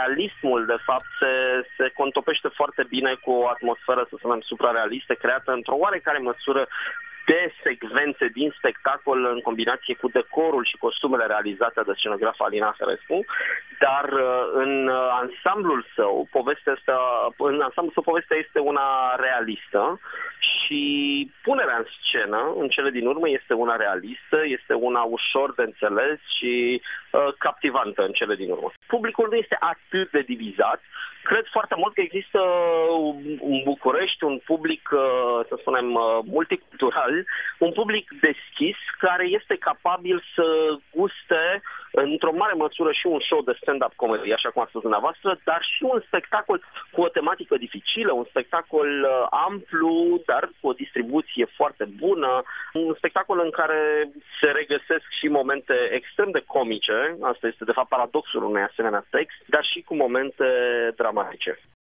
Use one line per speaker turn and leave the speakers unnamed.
realismul, de fapt, se contopește foarte bine cu o atmosferă, să spunem, suprarealistă, creată într-o oarecare măsură de secvențe din spectacol în combinație cu decorul și costumele realizate de scenograf Alina Ferescu, dar în ansamblul său, povestea este una realistă și punerea în scenă, în cele din urmă, este una realistă, este una ușor de înțeles și captivantă în cele din urmă. Publicul nu este atât de divizat. Cred foarte mult că există în București un public, să spunem, multicultural, un public deschis care este capabil să guste într-o mare măsură și un show de stand-up comedy, așa cum a spus dumneavoastră, dar și un spectacol cu o tematică dificilă, un spectacol amplu, dar cu o distribuție foarte bună, un spectacol în care se regăsesc și momente extrem de comice, asta este de fapt paradoxul unui asemenea text, dar și cu momente dramatice.